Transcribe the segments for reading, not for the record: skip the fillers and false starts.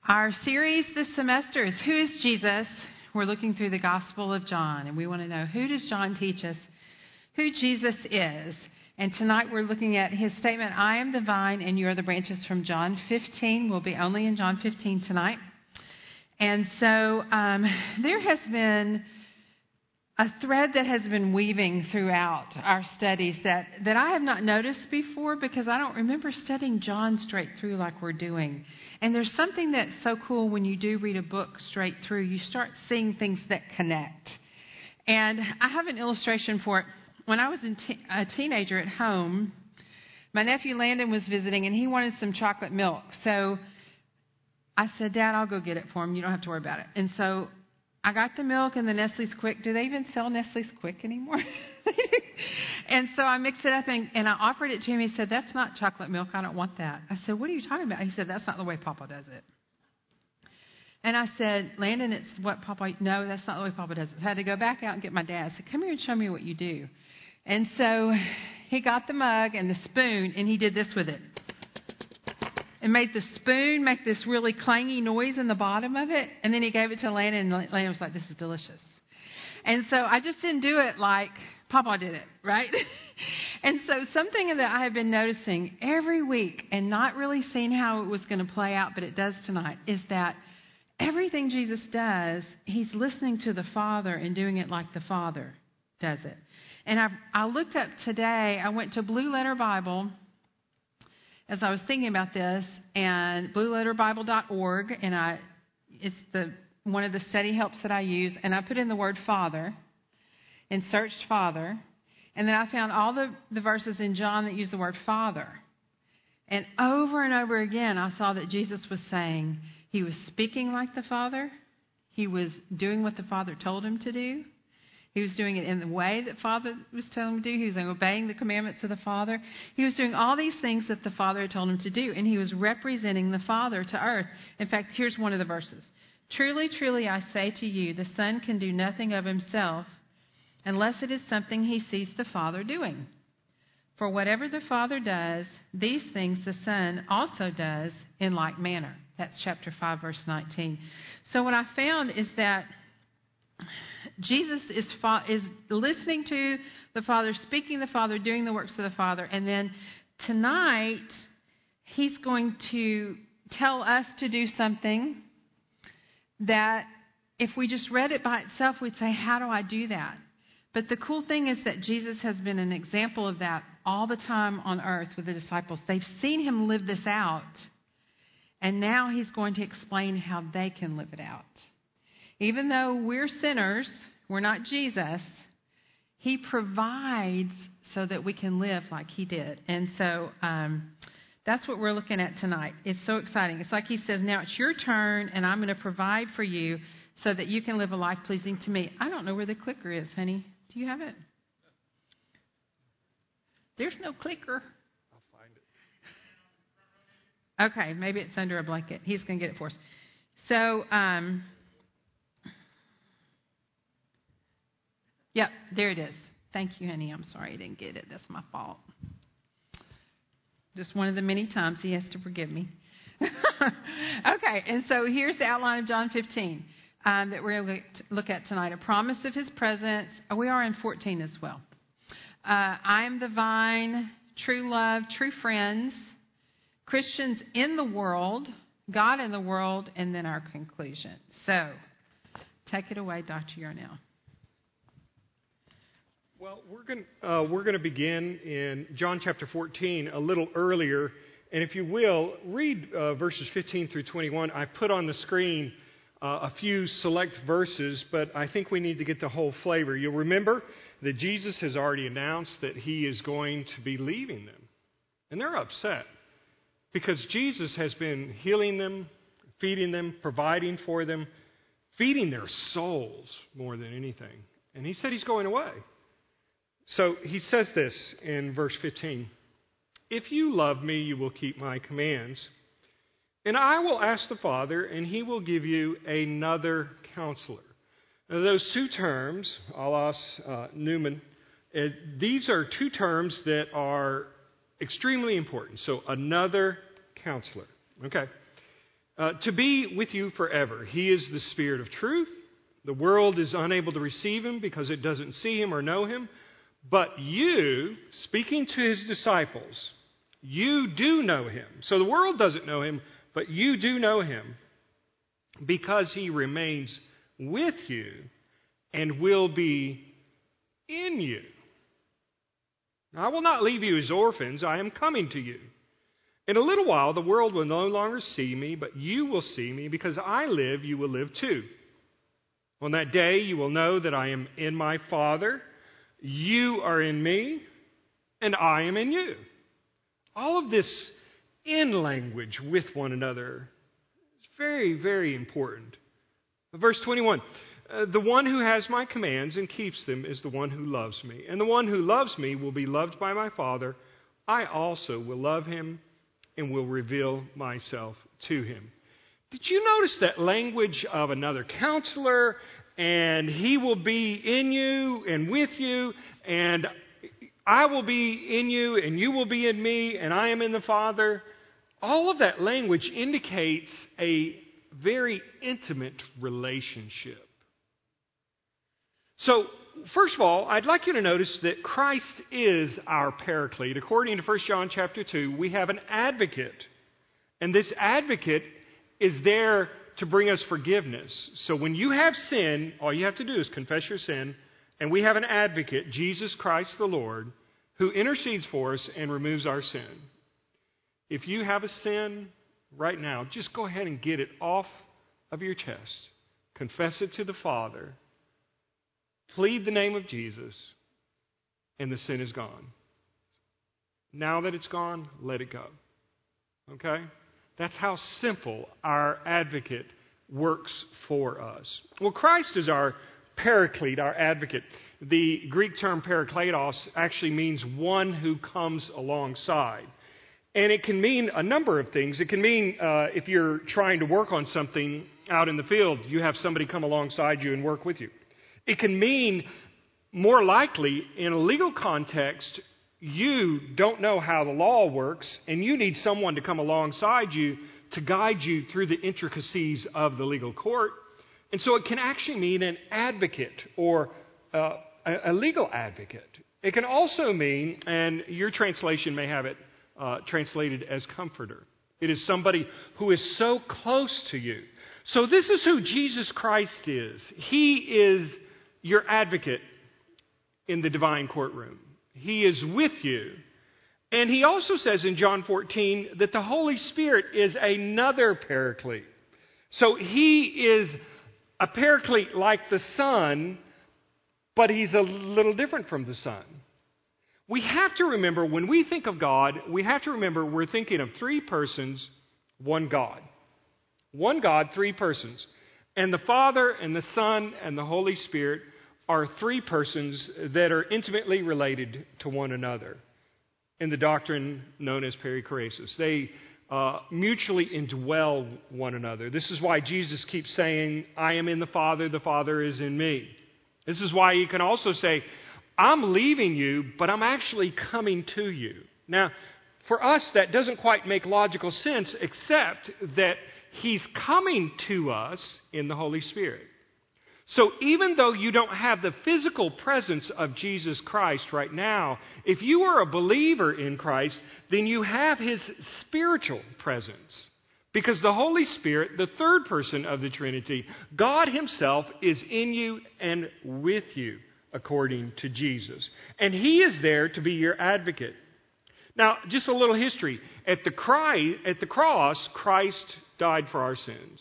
Our series this semester is Who is Jesus? We're looking through the Gospel of John, and we want to know, who does John teach us who Jesus is? And tonight we're looking at his statement, I am the vine and you are the branches, from John 15. We'll be only in John 15 tonight. And so there has been a thread that has been weaving throughout our studies that I have not noticed before, because I don't remember studying John straight through like we're doing. And there's something that's so cool when you do read a book straight through. You start seeing things that connect. And I have an illustration for it. When I was a teenager at home, my nephew Landon was visiting, and he wanted some chocolate milk. So I said, Dad, I'll go get it for him. You don't have to worry about it. And so I got the milk and the Nestle's Quick. Do they even sell Nestle's Quick anymore? And so I mixed it up and I offered it to him. He said, that's not chocolate milk. I don't want that. I said, what are you talking about? He said, that's not the way Papa does it. And I said, Landon, it's what Papa... No, that's not the way Papa does it. So I had to go back out and get my dad. I said, come here and show me what you do. And so he got the mug and the spoon, and he did this with it. And made the spoon make this really clangy noise in the bottom of it. And then he gave it to Landon, and Landon was like, this is delicious. And so I just didn't do it like Papa did it, right? And so something that I have been noticing every week, and not really seeing how it was going to play out, but it does tonight, is that everything Jesus does, he's listening to the Father and doing it like the Father does it. And I looked up today, I went to Blue Letter Bible as I was thinking about this, and blueletterbible.org, and it's one of the study helps that I use, and I put in the word Father and searched Father, and then I found all the verses in John that use the word Father. And over again, I saw that Jesus was saying he was speaking like the Father, he was doing what the Father told him to do, he was doing it in the way that Father was telling him to do. He was obeying the commandments of the Father. He was doing all these things that the Father had told him to do, and he was representing the Father to earth. In fact, here's one of the verses. Truly, truly, I say to you, the Son can do nothing of himself unless it is something he sees the Father doing. For whatever the Father does, these things the Son also does in like manner. That's chapter 5, verse 19. So what I found is that Jesus is listening to the Father, speaking the Father, doing the works of the Father. And then tonight, he's going to tell us to do something that if we just read it by itself, we'd say, how do I do that? But the cool thing is that Jesus has been an example of that all the time on earth with the disciples. They've seen him live this out. And now he's going to explain how they can live it out. Even though we're sinners, we're not Jesus, he provides so that we can live like he did. And so that's what we're looking at tonight. It's so exciting. It's like he says, now it's your turn, and I'm going to provide for you so that you can live a life pleasing to me. I don't know where the clicker is, honey. Do you have it? There's no clicker. I'll find it. Okay, maybe it's under a blanket. He's going to get it for us. So, yep, there it is. Thank you, honey. I'm sorry I didn't get it. That's my fault. Just one of the many times he has to forgive me. Okay, and so here's the outline of John 15 that we're going to look at tonight. A promise of his presence. We are in 14 as well. I am the vine, true love, true friends, Christians in the world, God in the world, and then our conclusion. So, take it away, Dr. Yarnell. Well, we're going to begin in John chapter 14 a little earlier, and if you will, read verses 15 through 21. I put on the screen a few select verses, but I think we need to get the whole flavor. You'll remember that Jesus has already announced that he is going to be leaving them, and they're upset because Jesus has been healing them, feeding them, providing for them, feeding their souls more than anything, and he said he's going away. So he says this in verse 15, if you love me, you will keep my commands, and I will ask the Father, and he will give you another counselor. Now, those two terms, allos, pneumon, these are two terms that are extremely important. So another counselor. Okay. to be with you forever. He is the Spirit of truth. The world is unable to receive him because it doesn't see him or know him. But you, speaking to his disciples, you do know him. So the world doesn't know him, but you do know him because he remains with you and will be in you. I will not leave you as orphans. I am coming to you. In a little while, the world will no longer see me, but you will see me. Because I live, you will live too. On that day, you will know that I am in my Father. You are in me, and I am in you. All of this in language with one another is very, very important. Verse 21, the one who has my commands and keeps them is the one who loves me. And the one who loves me will be loved by my Father. I also will love him and will reveal myself to him. Did you notice that language of another counselor, and he will be in you and with you, and I will be in you and you will be in me, and I am in the Father? All of that language indicates a very intimate relationship. So, first of all, I'd like you to notice that Christ is our paraclete. According to 1 John chapter 2, we have an advocate. And this advocate is there to bring us forgiveness. So when you have sin, all you have to do is confess your sin. And we have an advocate, Jesus Christ the Lord, who intercedes for us and removes our sin. If you have a sin right now, just go ahead and get it off of your chest. Confess it to the Father. Plead the name of Jesus, and the sin is gone. Now that it's gone, let it go. Okay? That's how simple our advocate works for us. Well, Christ is our paraclete, our advocate. The Greek term parakletos actually means one who comes alongside. And it can mean a number of things. It can mean if you're trying to work on something out in the field, you have somebody come alongside you and work with you. It can mean, more likely, in a legal context, you don't know how the law works, and you need someone to come alongside you to guide you through the intricacies of the legal court. And so it can actually mean an advocate or a legal advocate. It can also mean, and your translation may have it translated as comforter. It is somebody who is so close to you. So this is who Jesus Christ is. He is your advocate in the divine courtroom. He is with you. And he also says in John 14 that the Holy Spirit is another paraclete. So he is a paraclete like the Son, but he's a little different from the Son. We have to remember, when we think of God, we have to remember we're thinking of three persons, one God. One God, three persons. And the Father and the Son and the Holy Spirit are three persons that are intimately related to one another in the doctrine known as perichoresis. They mutually indwell one another. This is why Jesus keeps saying, I am in the Father is in me. This is why he can also say, I'm leaving you, but I'm actually coming to you. Now, for us, that doesn't quite make logical sense, except that he's coming to us in the Holy Spirit. So even though you don't have the physical presence of Jesus Christ right now, if you are a believer in Christ, then you have his spiritual presence. Because the Holy Spirit, the third person of the Trinity, God himself is in you and with you, according to Jesus. And he is there to be your advocate. Now, just a little history. At the cross, Christ died for our sins.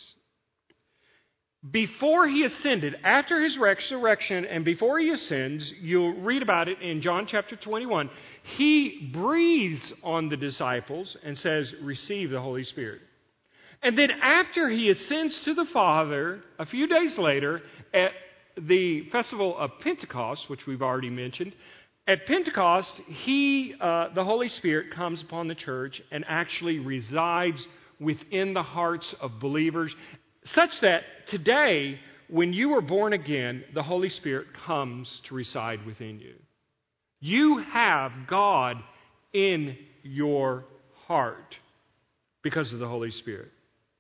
Before he ascended, after his resurrection and before he ascends, you'll read about it in John chapter 21, he breathes on the disciples and says, receive the Holy Spirit. And then after he ascends to the Father, a few days later, at the festival of Pentecost, which we've already mentioned, at Pentecost, the Holy Spirit comes upon the church and actually resides within the hearts of believers, such that today, when you are born again, the Holy Spirit comes to reside within you. You have God in your heart because of the Holy Spirit.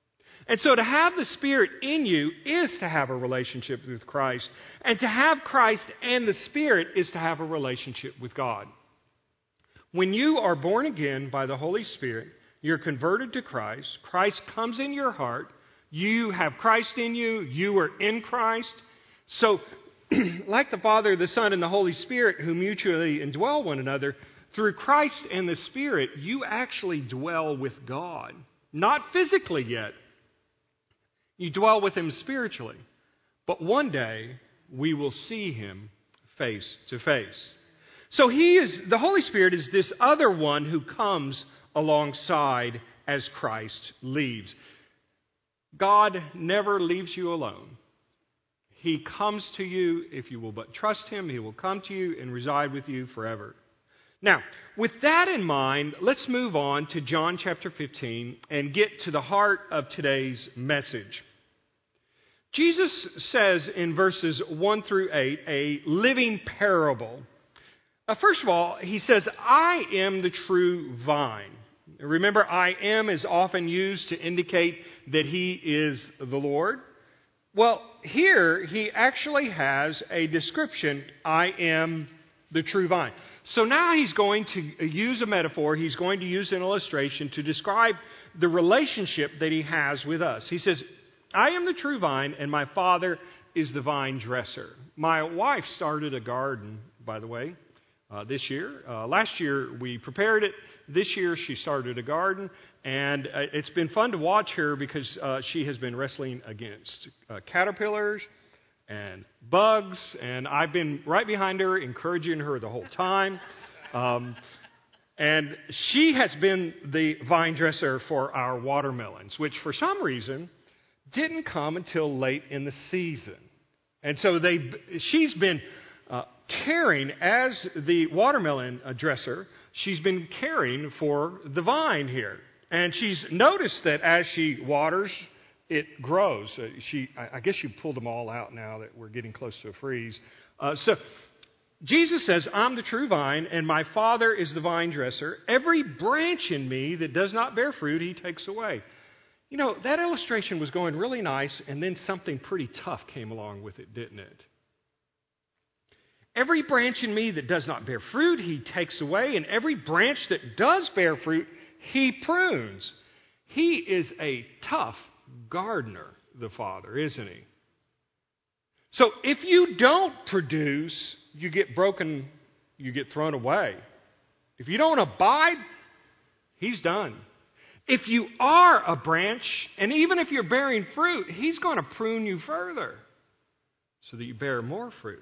And so to have the Spirit in you is to have a relationship with Christ. And to have Christ and the Spirit is to have a relationship with God. When you are born again by the Holy Spirit, you're converted to Christ. Christ comes in your heart. You have Christ in you. You are in Christ. So, like the Father, the Son, and the Holy Spirit, who mutually indwell one another, through Christ and the Spirit, you actually dwell with God. Not physically yet. You dwell with Him spiritually. But one day, we will see Him face to face. So the Holy Spirit is this other one who comes alongside as Christ leaves. God never leaves you alone. He comes to you. If you will but trust Him, He will come to you and reside with you forever. Now, with that in mind, let's move on to John chapter 15 and get to the heart of today's message. Jesus says in verses 1 through 8 a living parable. First of all, He says, I am the true vine. Remember, I am is often used to indicate that He is the Lord. Well, here He actually has a description, I am the true vine. So now He's going to use a metaphor, He's going to use an illustration to describe the relationship that He has with us. He says, I am the true vine, and my Father is the vine dresser. My wife started a garden, by the way, this year. Last year we prepared it. This year she started a garden, and it's been fun to watch her because she has been wrestling against caterpillars and bugs, and I've been right behind her, encouraging her the whole time. And she has been the vine dresser for our watermelons, which for some reason didn't come until late in the season. And so she's been caring, as the watermelon dresser, she's been caring for the vine here. And she's noticed that as she waters, it grows. I guess you pulled them all out now that we're getting close to a freeze. So Jesus says, I'm the true vine, and my Father is the vine dresser. Every branch in me that does not bear fruit, He takes away. You know, that illustration was going really nice, and then something pretty tough came along with it, didn't it? Every branch in me that does not bear fruit, He takes away, and every branch that does bear fruit, He prunes. He is a tough gardener, the Father, isn't He? So if you don't produce, you get broken, you get thrown away. If you don't abide, He's done. If you are a branch, and even if you're bearing fruit, He's going to prune you further so that you bear more fruit.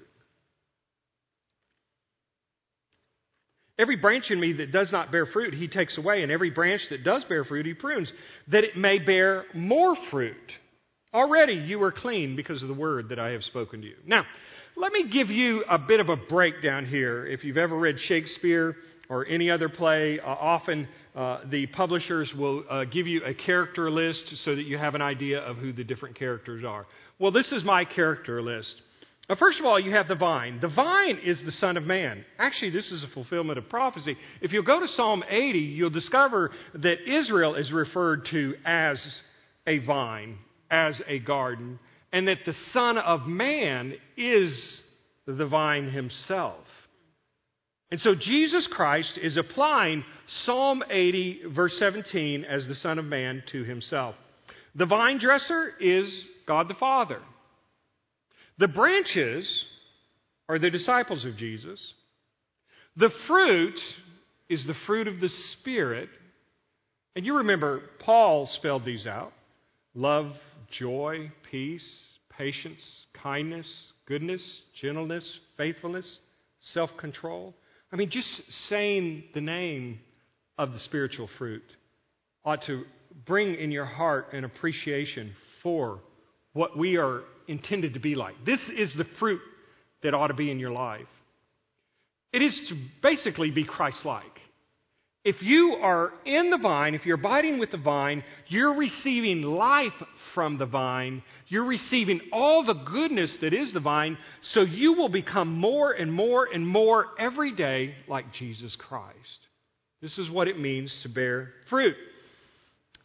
Every branch in me that does not bear fruit, He takes away, and every branch that does bear fruit, He prunes, that it may bear more fruit. Already you are clean because of the word that I have spoken to you. Now, let me give you a bit of a breakdown here. If you've ever read Shakespeare or any other play, often the publishers will give you a character list so that you have an idea of who the different characters are. Well, this is my character list. First of all, you have the vine. The vine is the Son of Man. Actually, this is a fulfillment of prophecy. If you'll go to Psalm 80, you'll discover that Israel is referred to as a vine, as a garden, and that the Son of Man is the vine Himself. And so Jesus Christ is applying Psalm 80, verse 17, as the Son of Man to Himself. The vine dresser is God the Father. The branches are the disciples of Jesus. The fruit is the fruit of the Spirit. And you remember, Paul spelled these out. Love, joy, peace, patience, kindness, goodness, gentleness, faithfulness, self-control. I mean, just saying the name of the spiritual fruit ought to bring in your heart an appreciation for what we are intended to be like. This is the fruit that ought to be in your life. It is to basically be Christ-like. If you are in the vine, if you're abiding with the vine, you're receiving life from the vine. You're receiving all the goodness that is the vine, so you will become more and more and more every day like Jesus Christ. This is what it means to bear fruit.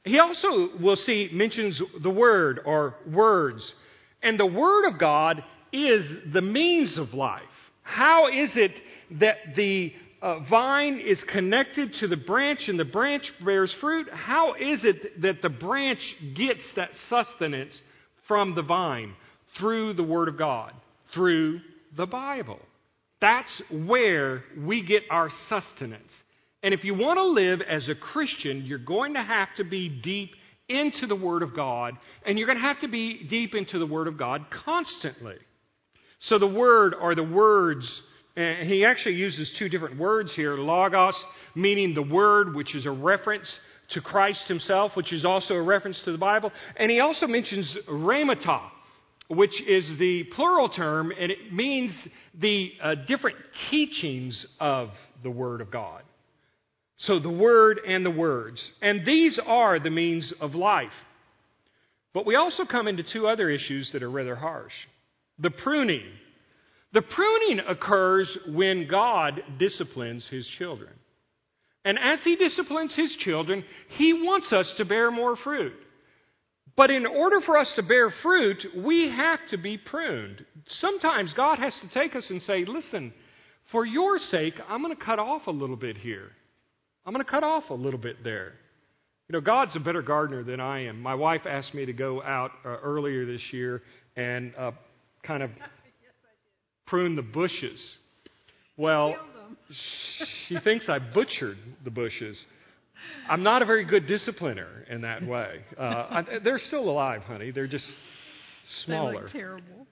He also, we'll see, mentions the Word or words. And the Word of God is the means of life. How is it that the vine is connected to the branch and the branch bears fruit? How is it that the branch gets that sustenance from the vine? Through the Word of God, through the Bible. That's where we get our sustenance. And if you want to live as a Christian, you're going to have to be deep into the Word of God, and you're going to have to be deep into the Word of God constantly. So the Word or the words, and he actually uses two different words here. Logos, meaning the Word, which is a reference to Christ himself, which is also a reference to the Bible. And he also mentions rhemata, which is the plural term, and it means the different teachings of the Word of God. So the Word and the words. And these are the means of life. But we also come into two other issues that are rather harsh. The pruning. The pruning occurs when God disciplines His children. And as He disciplines His children, He wants us to bear more fruit. But in order for us to bear fruit, we have to be pruned. Sometimes God has to take us and say, listen, for your sake, I'm going to cut off a little bit here. I'm going to cut off a little bit there. You know, God's a better gardener than I am. My wife asked me to go out earlier this year and kind of prune the bushes. Well, she thinks I butchered the bushes. I'm not a very good discipliner in that way. They're still alive, honey. They're just smaller. They look terrible.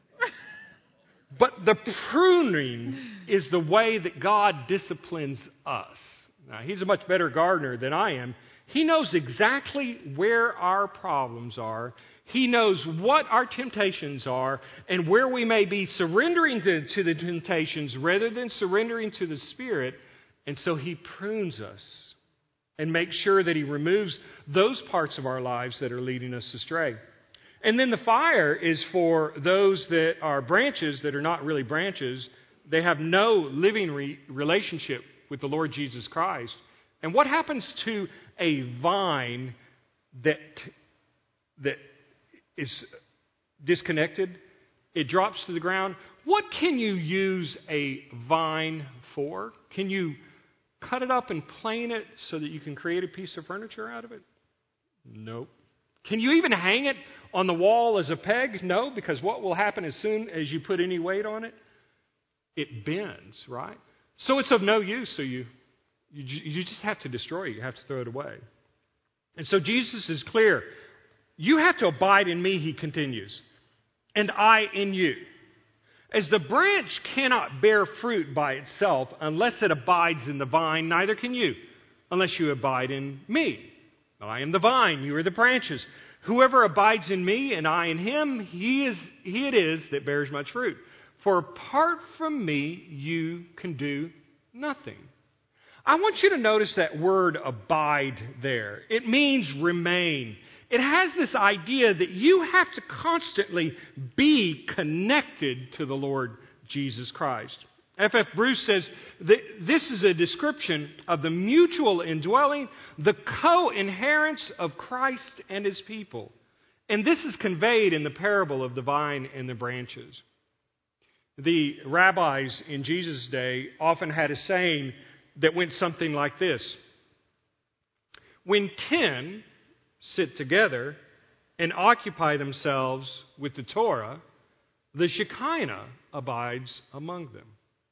But the pruning is the way that God disciplines us. Now, He's a much better gardener than I am. He knows exactly where our problems are. He knows what our temptations are and where we may be surrendering to the temptations rather than surrendering to the Spirit. And so He prunes us and makes sure that He removes those parts of our lives that are leading us astray. And then the fire is for those that are branches that are not really branches. They have no living relationship with the Lord Jesus Christ. And what happens to a vine that is disconnected? It drops to the ground. What can you use a vine for? Can you cut it up and plane it so that you can create a piece of furniture out of it? Nope. Can you even hang it on the wall as a peg? No, because what will happen as soon as you put any weight on it? It bends, right? So it's of no use, so you just have to destroy it. You have to throw it away. And so Jesus is clear. You have to abide in me, He continues, and I in you. As the branch cannot bear fruit by itself unless it abides in the vine, neither can you unless you abide in me. I am the vine, you are the branches. Whoever abides in me and I in him, he it is that bears much fruit. For apart from me, you can do nothing. I want you to notice that word abide there. It means remain. It has this idea that you have to constantly be connected to the Lord Jesus Christ. F.F. Bruce says that this is a description of the mutual indwelling, the co-inherence of Christ and His people. And this is conveyed in the parable of the vine and the branches. The rabbis in Jesus' day often had a saying that went something like this. When 10 sit together and occupy themselves with the Torah, the Shekinah abides among them.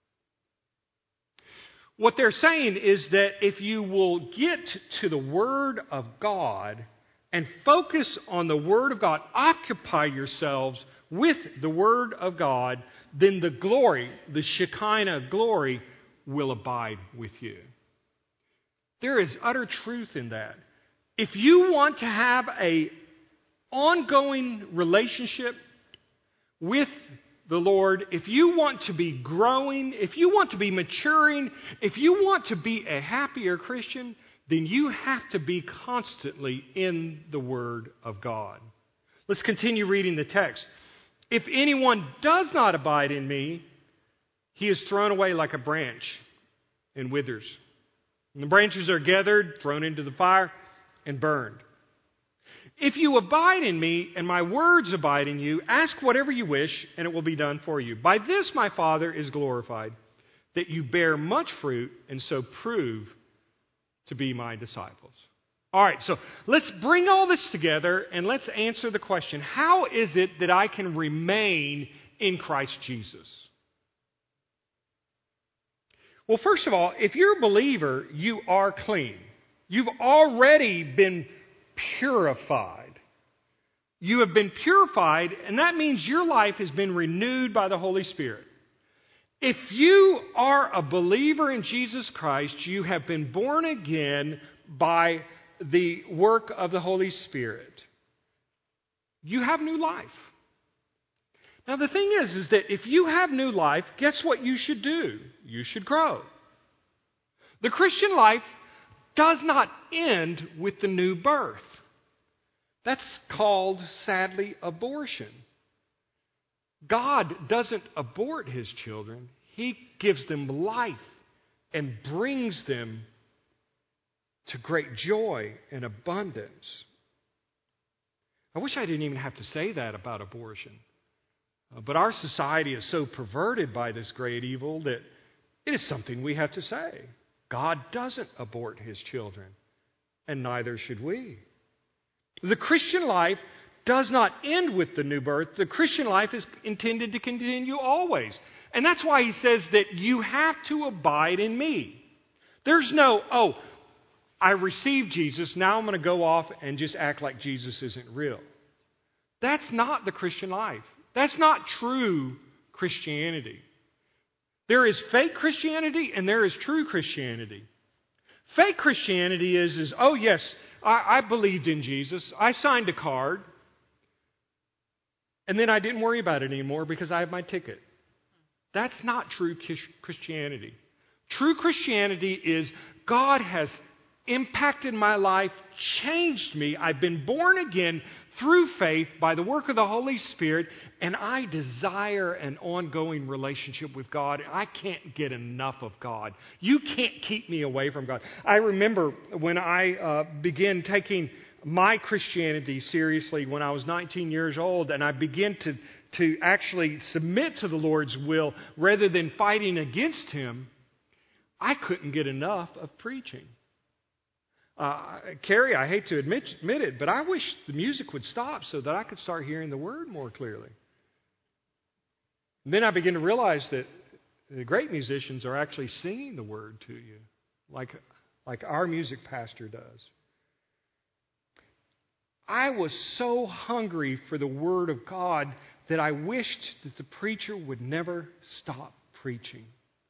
What they're saying is that if you will get to the Word of God and focus on the Word of God, occupy yourselves with the Word of God, then the glory, the Shekinah glory, will abide with you. There is utter truth in that. If you want to have an ongoing relationship with the Lord, if you want to be growing, if you want to be maturing, if you want to be a happier Christian, then you have to be constantly in the Word of God. Let's continue reading the text. If anyone does not abide in me, he is thrown away like a branch and withers. And the branches are gathered, thrown into the fire, and burned. If you abide in me and my words abide in you, ask whatever you wish and it will be done for you. By this my Father is glorified, that you bear much fruit and so prove to be my disciples. All right, so let's bring all this together and let's answer the question, how is it that I can remain in Christ Jesus? Well, first of all, if you're a believer, you are clean. You've already been purified. You have been purified, and that means your life has been renewed by the Holy Spirit. If you are a believer in Jesus Christ, you have been born again by the work of the Holy Spirit. You have new life. Now the thing is that if you have new life, guess what you should do? You should grow. The Christian life does not end with the new birth. That's called, sadly, abortion. God doesn't abort His children. He gives them life and brings them to great joy and abundance. I wish I didn't even have to say that about abortion. But our society is so perverted by this great evil that it is something we have to say. God doesn't abort His children, and neither should we. The Christian life does not end with the new birth. The Christian life is intended to continue always. And that's why He says that you have to abide in me. There's no, I received Jesus, now I'm going to go off and just act like Jesus isn't real. That's not the Christian life. That's not true Christianity. There is fake Christianity and there is true Christianity. Fake Christianity is oh yes, I believed in Jesus. I signed a card. And then I didn't worry about it anymore because I have my ticket. That's not true Christianity. True Christianity is God has impacted my life, changed me. I've been born again through faith by the work of the Holy Spirit, and I desire an ongoing relationship with God. I can't get enough of God. You can't keep me away from God. I remember when I began taking my Christianity seriously when I was 19 years old, and I began to actually submit to the Lord's will rather than fighting against Him, I couldn't get enough of preaching. Carrie, I hate to admit it, but I wish the music would stop so that I could start hearing the Word more clearly. And then I began to realize that the great musicians are actually singing the Word to you, like our music pastor does. I was so hungry for the Word of God that I wished that the preacher would never stop preaching.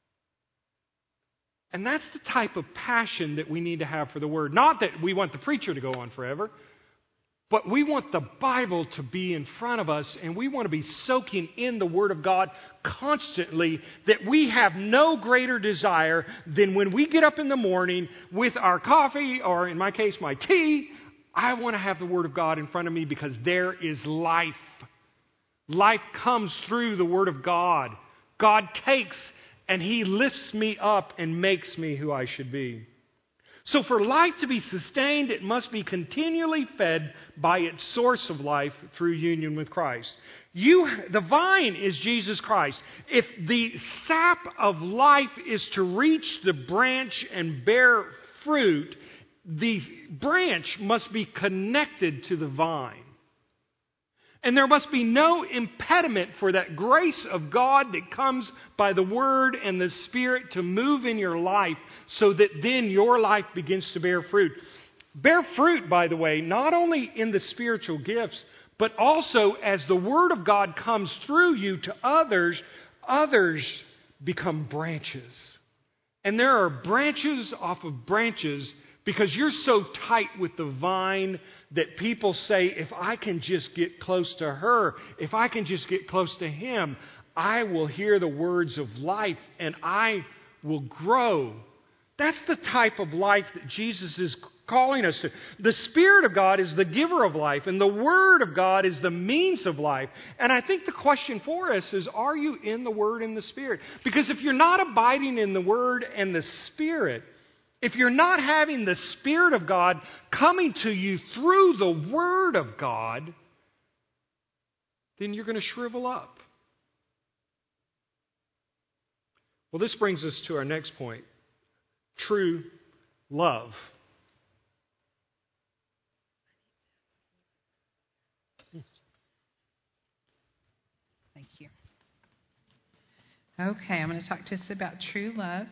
And that's the type of passion that we need to have for the Word. Not that we want the preacher to go on forever, but we want the Bible to be in front of us, and we want to be soaking in the Word of God constantly, that we have no greater desire than when we get up in the morning with our coffee, or in my case, my tea, I want to have the Word of God in front of me because there is life. Life comes through the Word of God. God takes and He lifts me up and makes me who I should be. So for life to be sustained, it must be continually fed by its source of life through union with Christ. The vine is Jesus Christ. If the sap of life is to reach the branch and bear fruit, the branch must be connected to the vine. And there must be no impediment for that grace of God that comes by the Word and the Spirit to move in your life so that then your life begins to bear fruit. Bear fruit, by the way, not only in the spiritual gifts, but also as the Word of God comes through you to others, others become branches. And there are branches off of branches because you're so tight with the vine that people say, if I can just get close to her, if I can just get close to him, I will hear the words of life and I will grow. That's the type of life that Jesus is calling us to. The Spirit of God is the giver of life, and the Word of God is the means of life. And I think the question for us is, are you in the Word and the Spirit? Because if you're not abiding in the Word and the Spirit, if you're not having the Spirit of God coming to you through the Word of God, then you're going to shrivel up. Well, this brings us to our next point. True love. Thank you. Okay, I'm going to talk to us about true love.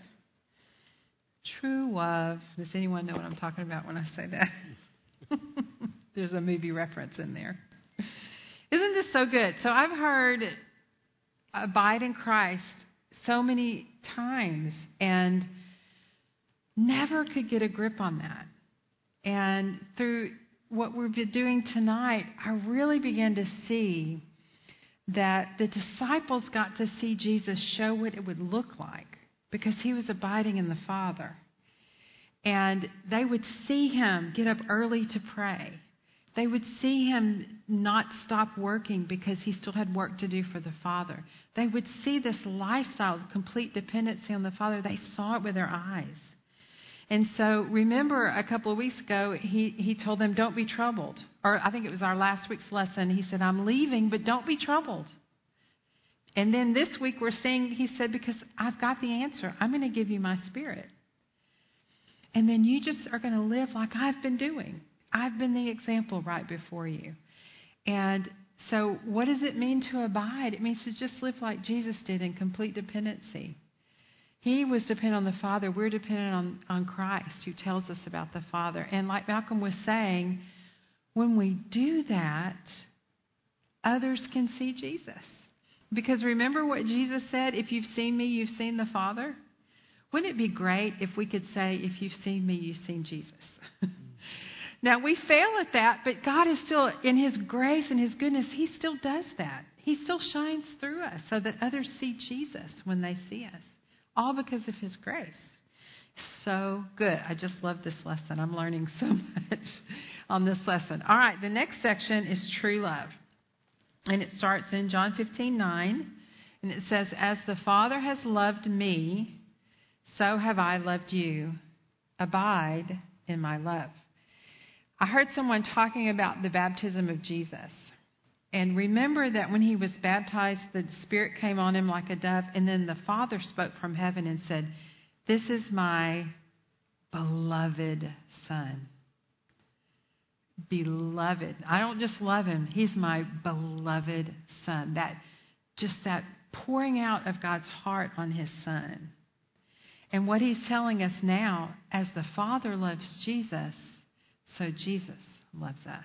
True love. Does anyone know what I'm talking about when I say that? There's a movie reference in there. Isn't this so good? So I've heard abide in Christ so many times and never could get a grip on that. And through what we've been doing tonight, I really began to see that the disciples got to see Jesus show what it would look like because he was abiding in the Father. And they would see him get up early to pray. They would see him not stop working because he still had work to do for the Father. They would see this lifestyle of complete dependency on the Father. They saw it with their eyes. And so remember a couple of weeks ago, he told them, don't be troubled. Or I think it was our last week's lesson. He said, I'm leaving, but don't be troubled. And then this week we're seeing, he said, because I've got the answer. I'm going to give you my Spirit. And then you just are going to live like I've been doing. I've been the example right before you. And so what does it mean to abide? It means to just live like Jesus did in complete dependency. He was dependent on the Father. We're dependent on Christ, who tells us about the Father. And like Malcolm was saying, when we do that, others can see Jesus. Because remember what Jesus said, if you've seen me, you've seen the Father? Wouldn't it be great if we could say, if you've seen me, you've seen Jesus? Now, we fail at that, but God is still, in His grace and His goodness, He still does that. He still shines through us so that others see Jesus when they see us. All because of His grace. So good. I just love this lesson. I'm learning so much on this lesson. All right, the next section is true love. And it starts in John 15:9. And it says, as the Father has loved me, so have I loved you. Abide in my love. I heard someone talking about the baptism of Jesus. And remember that when he was baptized, the Spirit came on him like a dove, and then the Father spoke from heaven and said, this is my beloved Son. Beloved. I don't just love him. He's my beloved Son. That pouring out of God's heart on his Son. And what he's telling us now, as the Father loves Jesus, so Jesus loves us.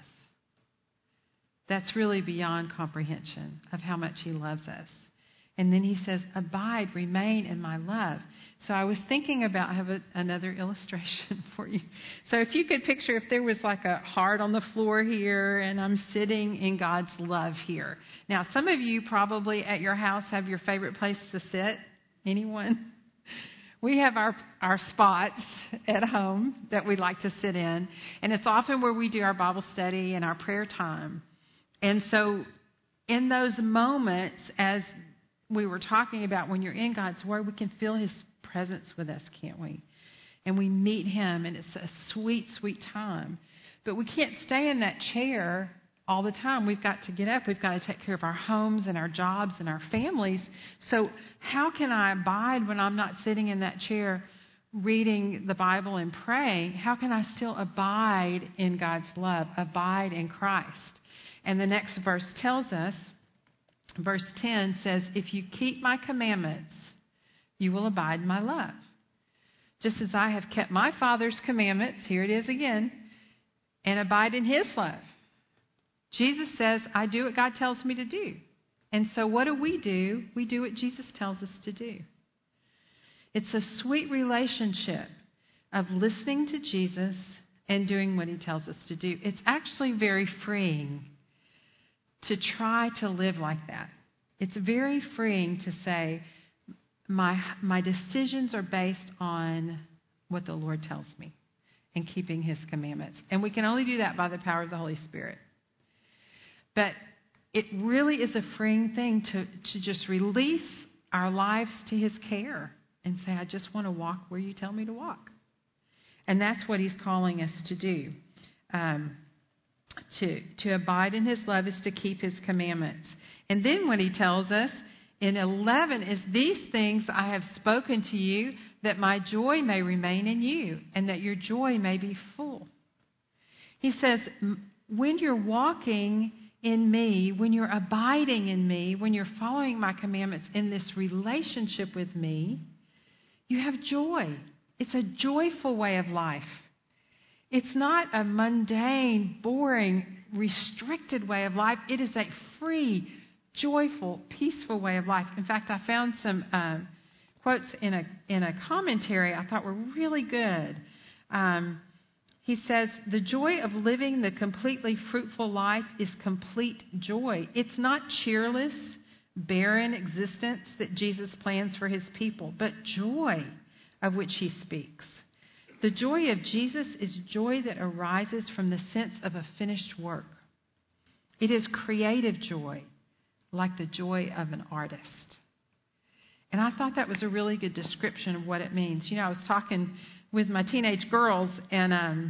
That's really beyond comprehension of how much he loves us. And then he says, abide, remain in my love. So I was thinking about, I have another illustration for you. So if you could picture if there was like a heart on the floor here and I'm sitting in God's love here. Now, some of you probably at your house have your favorite place to sit. Anyone? We have our spots at home that we like to sit in. And it's often where we do our Bible study and our prayer time. And so in those moments, as we were talking about, when you're in God's Word, we can feel His presence with us, can't we? And we meet Him, and it's a sweet, sweet time. But we can't stay in that chair all the time. We've got to get up. We've got to take care of our homes and our jobs and our families. So how can I abide when I'm not sitting in that chair reading the Bible and praying? How can I still abide in God's love, abide in Christ? And the next verse tells us, verse 10 says, if you keep my commandments, you will abide in my love. Just as I have kept my Father's commandments, here it is again, and abide in His love. Jesus says, I do what God tells me to do. And so what do? We do what Jesus tells us to do. It's a sweet relationship of listening to Jesus and doing what He tells us to do. It's actually very freeing to try to live like that. It's very freeing to say, my decisions are based on what the Lord tells me and keeping His commandments. And we can only do that by the power of the Holy Spirit. But it really is a freeing thing to just release our lives to His care and say, I just want to walk where you tell me to walk. And that's what he's calling us to do. To abide in his love is to keep his commandments. And then what he tells us in 11 is, these things I have spoken to you, that my joy may remain in you, and that your joy may be full. He says, when you're walking in me, when you're abiding in me, when you're following my commandments in this relationship with me, you have joy. It's a joyful way of life. It's not a mundane, boring, restricted way of life. It is a free, joyful, peaceful way of life. In fact, I found some quotes in a commentary I thought were really good. He says, the joy of living the completely fruitful life is complete joy. It's not cheerless, barren existence that Jesus plans for his people, but joy of which he speaks. The joy of Jesus is joy that arises from the sense of a finished work. It is creative joy, like the joy of an artist. And I thought that was a really good description of what it means. You know, I was talking with my teenage girls, and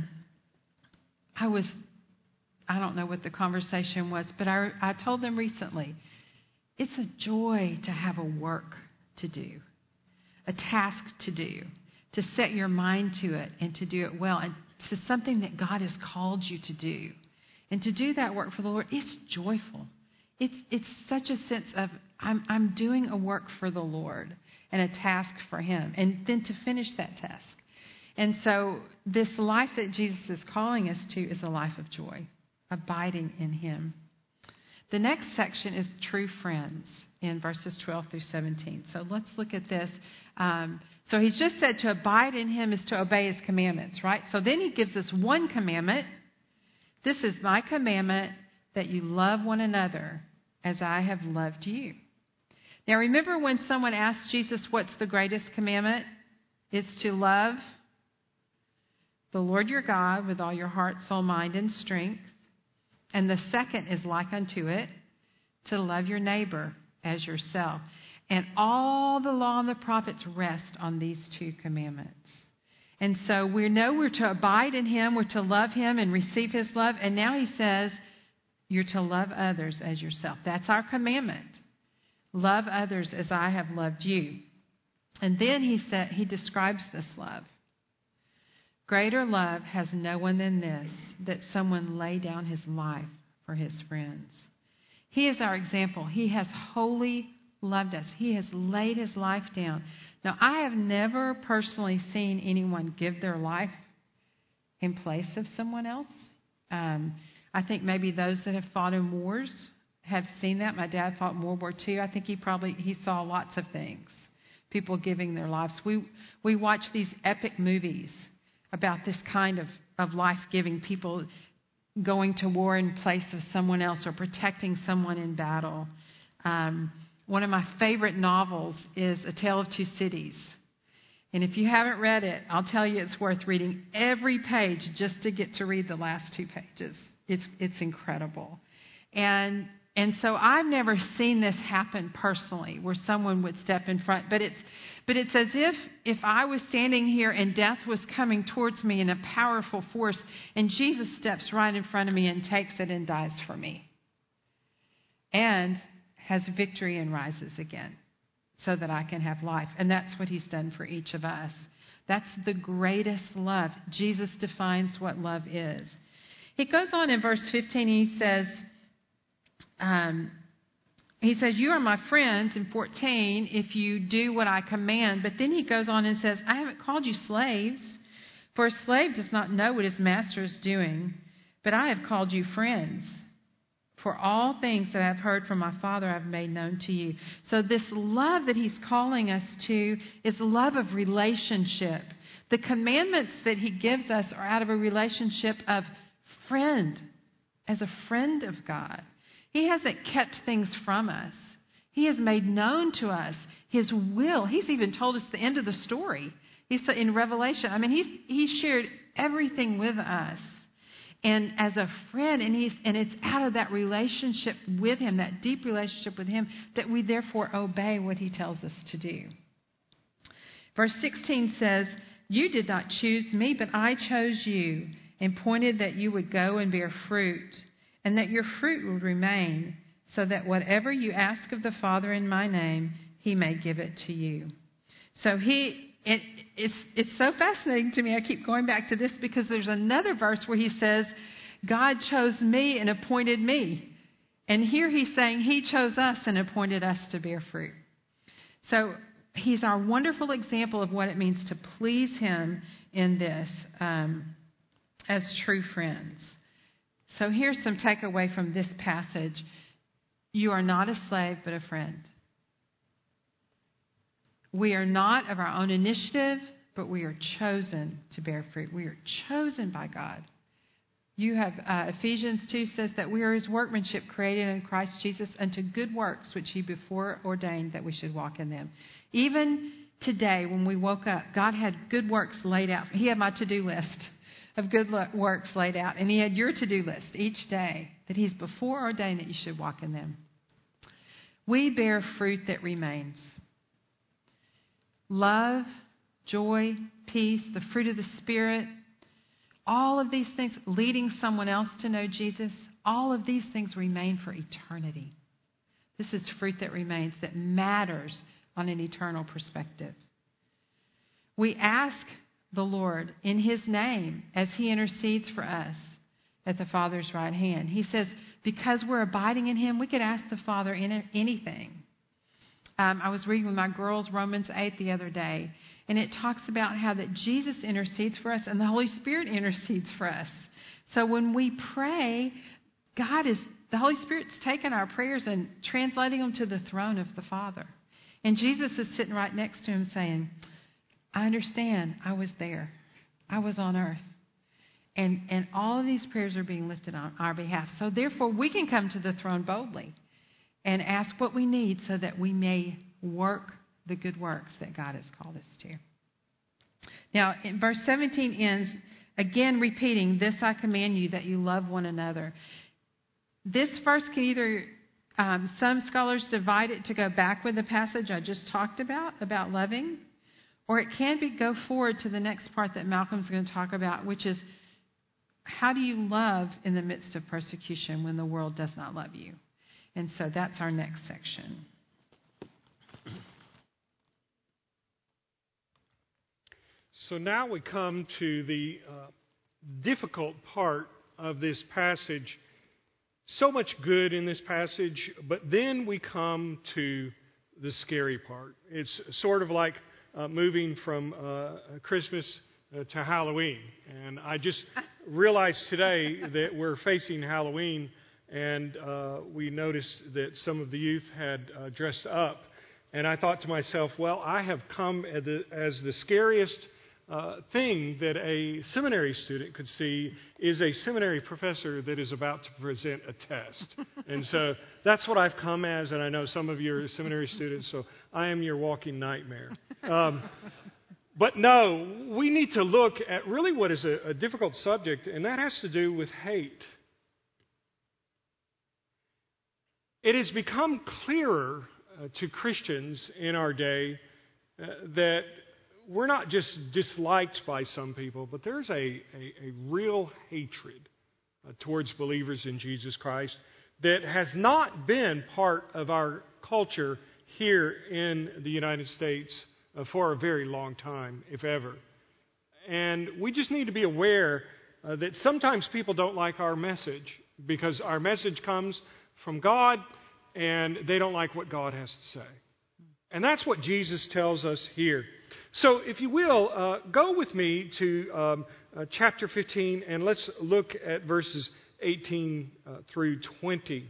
I don't know what the conversation was, but I told them recently, it's a joy to have a work to do, a task to do, to set your mind to it and to do it well. And it's something that God has called you to do. And to do that work for the Lord, it's joyful. It's such a sense of, I'm doing a work for the Lord and a task for him. And then to finish that task. And so this life that Jesus is calling us to is a life of joy, abiding in him. The next section is true friends in verses 12 through 17. So let's look at this. So he's just said to abide in him is to obey his commandments, right? So then he gives us one commandment. This is my commandment, that you love one another as I have loved you. Now remember when someone asked Jesus, what's the greatest commandment? It's to love the Lord your God with all your heart, soul, mind, and strength. And the second is like unto it, to love your neighbor as yourself. And all the law and the prophets rest on these two commandments. And so we know we're to abide in him, we're to love him and receive his love. And now he says, you're to love others as yourself. That's our commandment. Love others as I have loved you. And then he describes this love. Greater love has no one than this, that someone lay down his life for his friends. He is our example. He has wholly loved us. He has laid his life down. Now, I have never personally seen anyone give their life in place of someone else. I think maybe those that have fought in wars have seen that. My dad fought in World War II. I think he saw lots of things, people giving their lives. We watch these epic movies about this kind of life-giving, people going to war in place of someone else or protecting someone in battle. One of my favorite novels is A Tale of Two Cities. And if you haven't read it, I'll tell you it's worth reading every page just to get to read the last 2 pages. It's incredible. And so I've never seen this happen personally, where someone would step in front. But it's as if I was standing here and death was coming towards me in a powerful force, and Jesus steps right in front of me and takes it and dies for me. And has victory and rises again so that I can have life. And that's what he's done for each of us. That's the greatest love. Jesus defines what love is. He goes on in verse 15, he says, you are my friends in 14 if you do what I command. But then he goes on and says, I haven't called you slaves, for a slave does not know what his master is doing, but I have called you friends. For all things that I have heard from my Father I have made known to you. So this love that he's calling us to is love of relationship. The commandments that he gives us are out of a relationship of friend, as a friend of God. He hasn't kept things from us. He has made known to us his will. He's even told us the end of the story. He's in Revelation. I mean, he shared everything with us. And as a friend, and it's out of that relationship with him, that deep relationship with him, that we therefore obey what he tells us to do. Verse 16 says, "You did not choose me, but I chose you and appointed that you would go and bear fruit, and that your fruit would remain, so that whatever you ask of the Father in my name, he may give it to you." So it's so fascinating to me. I keep going back to this because there's another verse where he says, God chose me and appointed me. And here he's saying he chose us and appointed us to bear fruit. So he's our wonderful example of what it means to please him in this as true friends. So here's some takeaway from this passage. You are not a slave, but a friend. We are not of our own initiative, but we are chosen to bear fruit. We are chosen by God. You have Ephesians 2 says that we are his workmanship created in Christ Jesus unto good works, which he before ordained that we should walk in them. Even today, when we woke up, God had good works laid out. He had my to-do list of good works laid out, and he had your to-do list each day that he's before ordained that you should walk in them. We bear fruit that remains. Love, joy, peace, the fruit of the Spirit, all of these things, leading someone else to know Jesus, all of these things remain for eternity. This is fruit that remains, that matters on an eternal perspective. We ask the Lord in his name as he intercedes for us at the Father's right hand. He says, because we're abiding in him, we could ask the Father anything. I was reading with my girls Romans 8 the other day, and it talks about how that Jesus intercedes for us and the Holy Spirit intercedes for us. So when we pray, the Holy Spirit's taking our prayers and translating them to the throne of the Father. And Jesus is sitting right next to him saying, I understand. I was there. I was on earth. And all of these prayers are being lifted on our behalf. So therefore, we can come to the throne boldly and ask what we need so that we may work the good works that God has called us to. Now, in verse 17 ends, again repeating, this I command you, that you love one another. This verse can either, some scholars divide it to go back with the passage I just talked about loving, or it can go forward to the next part that Malcolm's going to talk about, which is, how do you love in the midst of persecution when the world does not love you? And so that's our next section. So now we come to the difficult part of this passage. So much good in this passage, but then we come to the scary part. It's sort of like moving from Christmas to Halloween. And I just realized today that we're facing Halloween, and we noticed that some of the youth had dressed up. And I thought to myself, well, I have come as the scariest thing that a seminary student could see is a seminary professor that is about to present a test. And so that's what I've come as, and I know some of you are seminary students, so I am your walking nightmare. But no, we need to look at really what is a difficult subject, and that has to do with hate. It has become clearer to Christians in our day that we're not just disliked by some people, but there's a real hatred towards believers in Jesus Christ that has not been part of our culture here in the United States for a very long time, if ever. And we just need to be aware that sometimes people don't like our message because our message comes from God and they don't like what God has to say. And that's what Jesus tells us here. So if you will, go with me to chapter 15 and let's look at verses 18 through 20.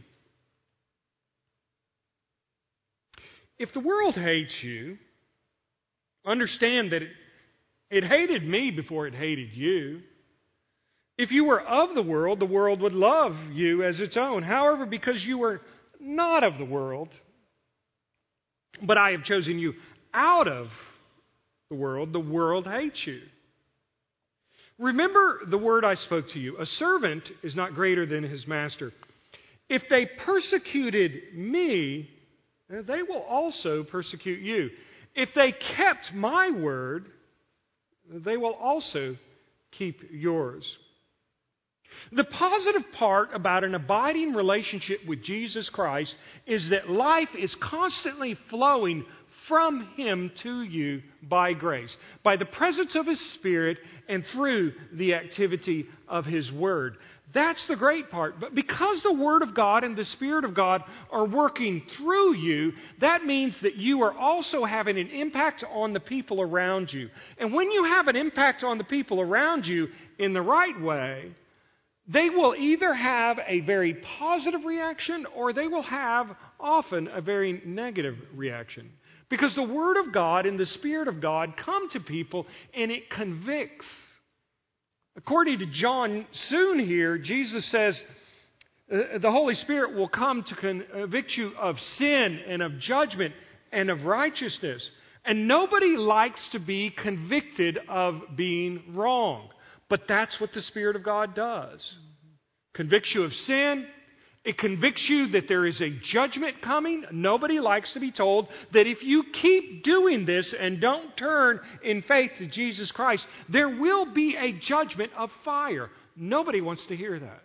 If the world hates you, understand that it hated me before it hated you. If you were of the world would love you as its own. However, because you were not of the world, but I have chosen you out of the world hates you. Remember the word I spoke to you. A servant is not greater than his master. If they persecuted me, they will also persecute you. If they kept my word, they will also keep yours. The positive part about an abiding relationship with Jesus Christ is that life is constantly flowing from Him to you by grace, by the presence of His Spirit and through the activity of His Word. That's the great part. But because the Word of God and the Spirit of God are working through you, that means that you are also having an impact on the people around you. And when you have an impact on the people around you in the right way, they will either have a very positive reaction or they will have often a very negative reaction. Because the Word of God and the Spirit of God come to people and it convicts. According to John, soon here, Jesus says the Holy Spirit will come to convict you of sin and of judgment and of righteousness. And nobody likes to be convicted of being wrong. But that's what the Spirit of God does. Convicts you of sin. It convicts you that there is a judgment coming. Nobody likes to be told that if you keep doing this and don't turn in faith to Jesus Christ, there will be a judgment of fire. Nobody wants to hear that.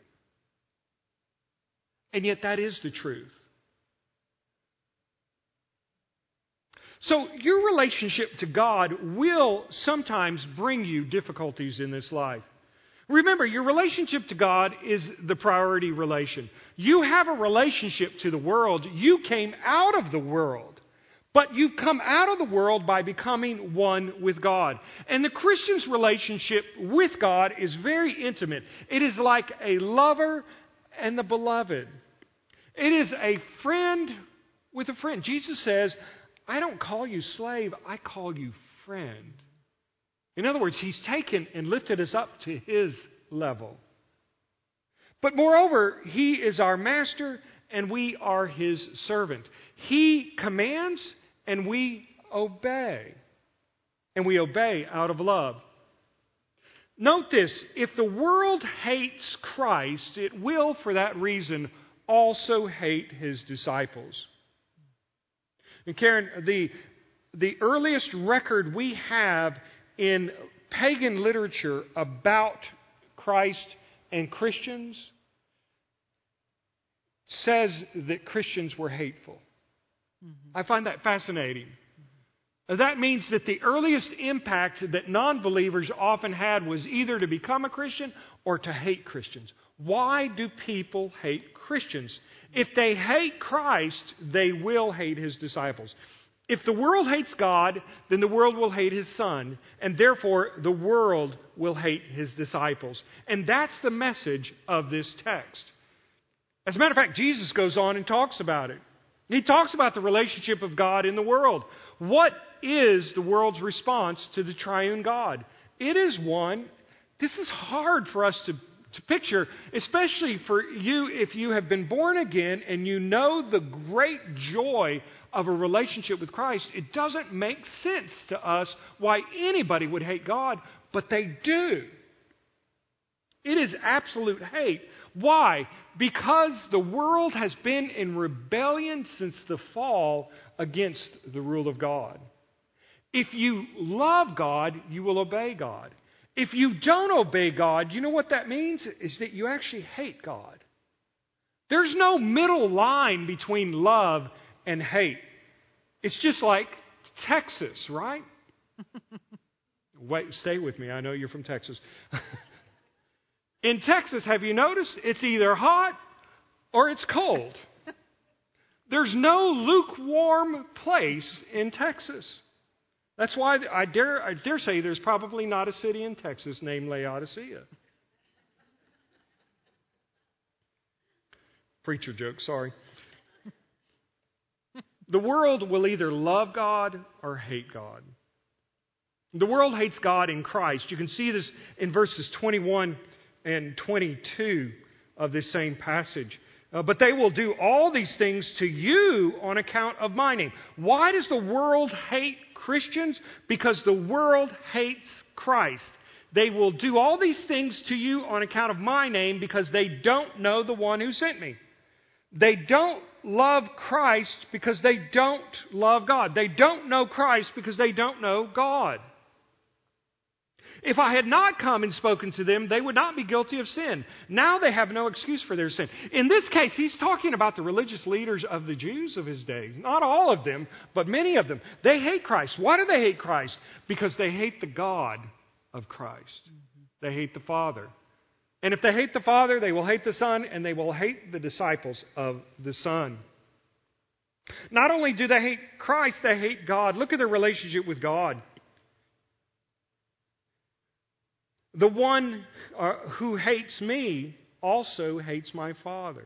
And yet that is the truth. So your relationship to God will sometimes bring you difficulties in this life. Remember, your relationship to God is the priority relation. You have a relationship to the world. You came out of the world. But you've come out of the world by becoming one with God. And the Christian's relationship with God is very intimate. It is like a lover and the beloved. It is a friend with a friend. Jesus says, I don't call you slave, I call you friend. In other words, He's taken and lifted us up to His level. But moreover, He is our master and we are His servant. He commands and we obey. And we obey out of love. Note this, if the world hates Christ, it will, for that reason, also hate His disciples. And Karen, the earliest record we have in pagan literature about Christ and Christians says that Christians were hateful. Mm-hmm. I find that fascinating. Mm-hmm. That means that the earliest impact that non-believers often had was either to become a Christian or to hate Christians. Why do people hate Christians? If they hate Christ, they will hate His disciples. If the world hates God, then the world will hate His Son, and therefore the world will hate His disciples. And that's the message of this text. As a matter of fact, Jesus goes on and talks about it. He talks about the relationship of God in the world. What is the world's response to the triune God? It is one, this is hard for us to picture, especially for you if you have been born again and you know the great joy of a relationship with Christ. It doesn't make sense to us why anybody would hate God, but they do. It is absolute hate. Why? Because the world has been in rebellion since the fall against the rule of God. If you love God, you will obey God. If you don't obey God, you know what that means? Is that you actually hate God. There's no middle line between love and hate. It's just like Texas, right? Wait, stay with me. I know you're from Texas. In Texas, have you noticed? It's either hot or it's cold. There's no lukewarm place in Texas. That's why I dare say there's probably not a city in Texas named Laodicea. Preacher joke, sorry. The world will either love God or hate God. The world hates God in Christ. You can see this in verses 21 and 22 of this same passage. But they will do all these things to you on account of my name. Why does the world hate Christians? Because the world hates Christ. They will do all these things to you on account of my name because they don't know the one who sent me. They don't love Christ because they don't love God. They don't know Christ because they don't know God. If I had not come and spoken to them, they would not be guilty of sin. Now they have no excuse for their sin. In this case, he's talking about the religious leaders of the Jews of his day. Not all of them, but many of them. They hate Christ. Why do they hate Christ? Because they hate the God of Christ. They hate the Father. And if they hate the Father, they will hate the Son, and they will hate the disciples of the Son. Not only do they hate Christ, they hate God. Look at their relationship with God. The one who hates me also hates my Father.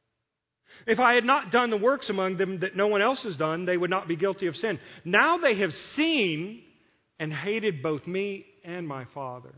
If I had not done the works among them that no one else has done, they would not be guilty of sin. Now they have seen and hated both me and my Father.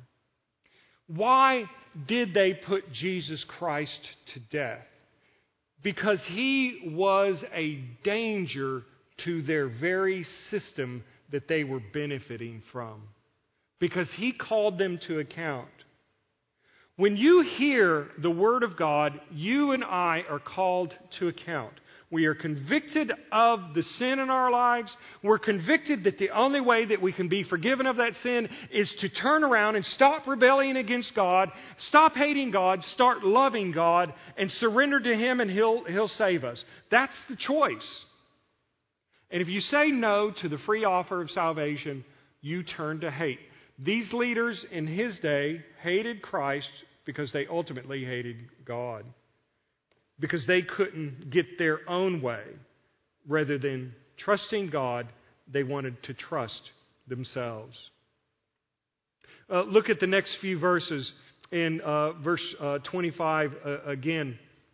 Why did they put Jesus Christ to death? Because he was a danger to their very system that they were benefiting from. Because he called them to account. When you hear the Word of God, you and I are called to account. We are convicted of the sin in our lives. We're convicted that the only way that we can be forgiven of that sin is to turn around and stop rebelling against God, stop hating God, start loving God, and surrender to Him, and He'll save us. That's the choice. And if you say no to the free offer of salvation, you turn to hate. These leaders in his day hated Christ because they ultimately hated God. Because they couldn't get their own way. Rather than trusting God, they wanted to trust themselves. Look at the next few verses in verse 25 again.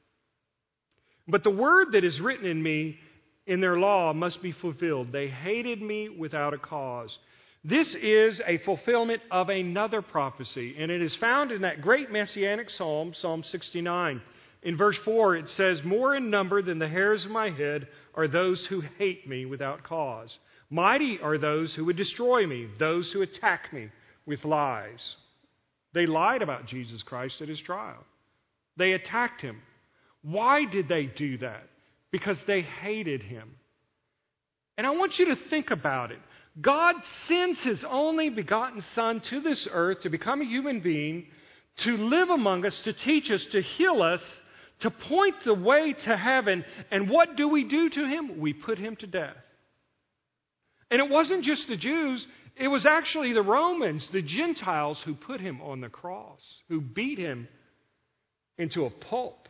But the word that is written in me in their law must be fulfilled. They hated me without a cause. This is a fulfillment of another prophecy, and it is found in that great messianic psalm, Psalm 69. In verse 4, it says, "More in number than the hairs of my head are those who hate me without cause. Mighty are those who would destroy me, those who attack me with lies." They lied about Jesus Christ at his trial. They attacked him. Why did they do that? Because they hated him. And I want you to think about it. God sends His only begotten Son to this earth to become a human being, to live among us, to teach us, to heal us, to point the way to heaven. And what do we do to Him? We put Him to death. And it wasn't just the Jews. It was actually the Romans, the Gentiles, who put Him on the cross, who beat Him into a pulp.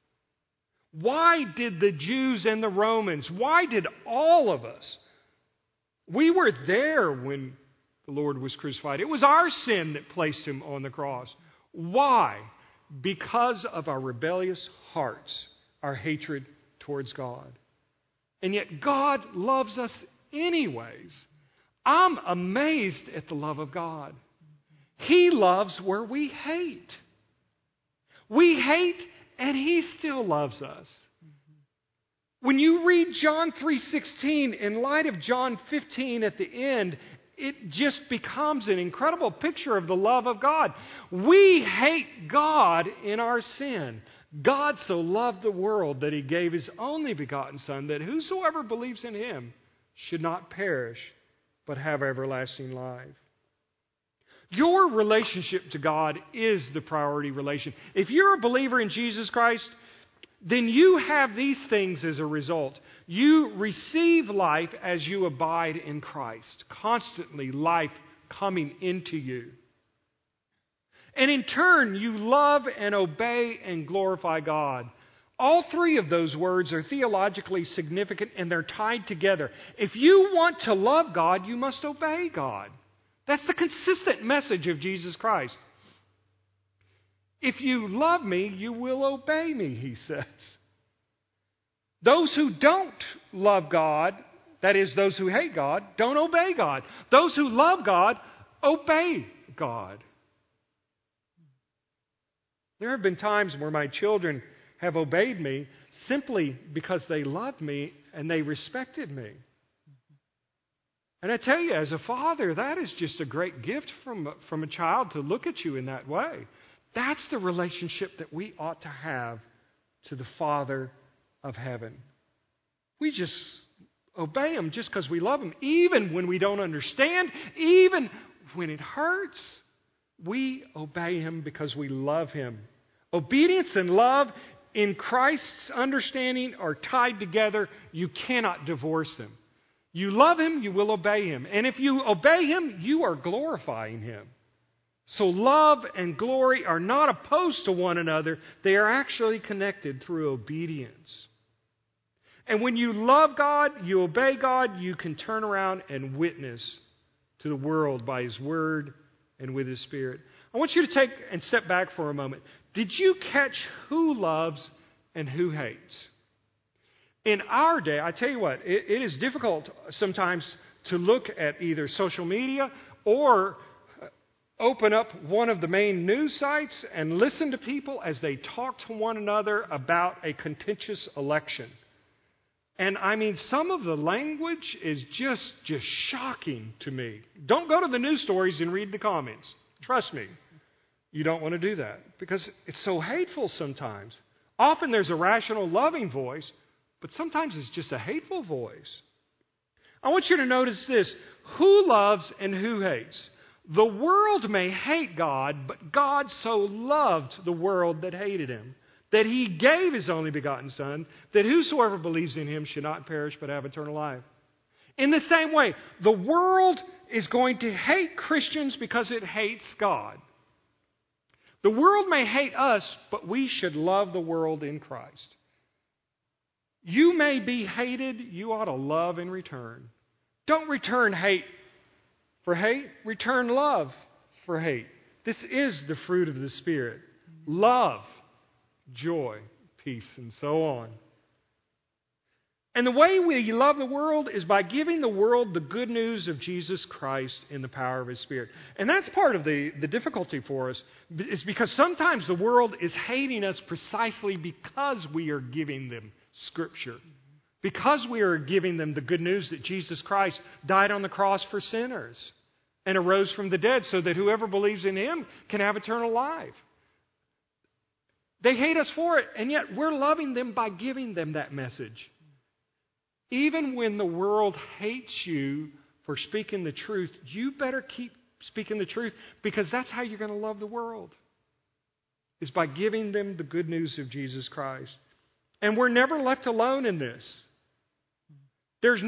Why did the Jews and the Romans, why did all of us? We were there when the Lord was crucified. It was our sin that placed Him on the cross. Why? Because of our rebellious hearts, our hatred towards God. And yet God loves us anyways. I'm amazed at the love of God. He loves where we hate. We hate, and He still loves us. When you read John 3:16 in light of John 15 at the end, it just becomes an incredible picture of the love of God. We hate God in our sin. God so loved the world that He gave His only begotten Son, that whosoever believes in Him should not perish, but have everlasting life. Your relationship to God is the priority relation. If you're a believer in Jesus Christ, then you have these things as a result. You receive life as you abide in Christ. Constantly life coming into you. And in turn, you love and obey and glorify God. All three of those words are theologically significant, and they're tied together. If you want to love God, you must obey God. That's the consistent message of Jesus Christ. If you love me, you will obey me, He says. Those who don't love God, that is, those who hate God, don't obey God. Those who love God, obey God. There have been times where my children have obeyed me simply because they loved me and they respected me. And I tell you, as a father, that is just a great gift from a child to look at you in that way. That's the relationship that we ought to have to the Father of heaven. We just obey Him just because we love Him, even when we don't understand, even when it hurts. We obey Him because we love Him. Obedience and love in Christ's understanding are tied together. You cannot divorce them. You love Him, you will obey Him. And if you obey Him, you are glorifying Him. So love and glory are not opposed to one another. They are actually connected through obedience. And when you love God, you obey God, you can turn around and witness to the world by His Word and with His Spirit. I want you to take and step back for a moment. Did you catch who loves and who hates? In our day, I tell you what, it is difficult sometimes to look at either social media or open up one of the main news sites and listen to people as they talk to one another about a contentious election. And I mean, some of the language is just shocking to me. Don't go to the news stories and read the comments. Trust me, you don't want to do that because it's so hateful sometimes. Often there's a rational, loving voice, but sometimes it's just a hateful voice. I want you to notice this. Who loves and who hates? The world may hate God, but God so loved the world that hated Him, that He gave His only begotten Son, that whosoever believes in Him should not perish but have eternal life. In the same way, the world is going to hate Christians because it hates God. The world may hate us, but we should love the world in Christ. You may be hated, you ought to love in return. Don't return hate for hate, return love for hate. This is the fruit of the Spirit. Love, joy, peace, and so on. And the way we love the world is by giving the world the good news of Jesus Christ in the power of His Spirit. And that's part of the difficulty for us, is because sometimes the world is hating us precisely because we are giving them Scripture. Because we are giving them the good news that Jesus Christ died on the cross for sinners and arose from the dead so that whoever believes in Him can have eternal life. They hate us for it, and yet we're loving them by giving them that message. Even when the world hates you for speaking the truth, you better keep speaking the truth because that's how you're going to love the world, is by giving them the good news of Jesus Christ. And we're never left alone in this. There's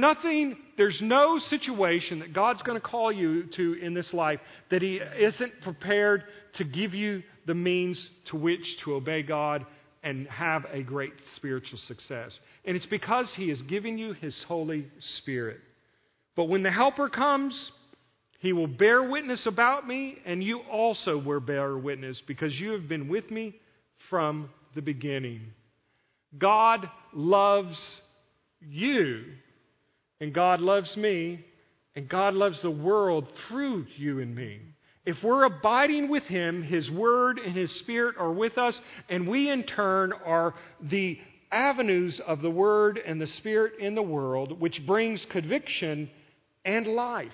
no situation that God's going to call you to in this life that He isn't prepared to give you the means to which to obey God and have a great spiritual success. And it's because He is giving you His Holy Spirit. But when the Helper comes, He will bear witness about me, and you also will bear witness because you have been with me from the beginning. God loves you, and God loves me, and God loves the world through you and me. If we're abiding with Him, His Word and His Spirit are with us, and we in turn are the avenues of the Word and the Spirit in the world, which brings conviction and life.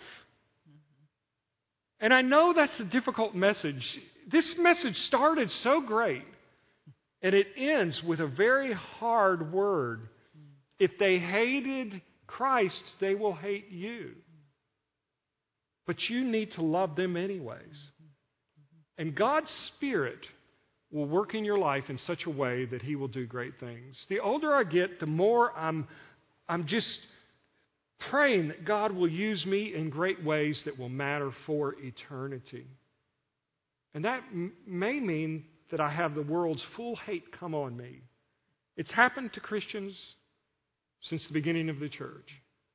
And I know that's a difficult message. This message started so great, and it ends with a very hard word. If they hated Christ, they will hate you. But you need to love them anyways. And God's Spirit will work in your life in such a way that He will do great things. The older I get, the more I'm just praying that God will use me in great ways that will matter for eternity. And that may mean that I have the world's full hate come on me. It's happened to Christians since the beginning of the church.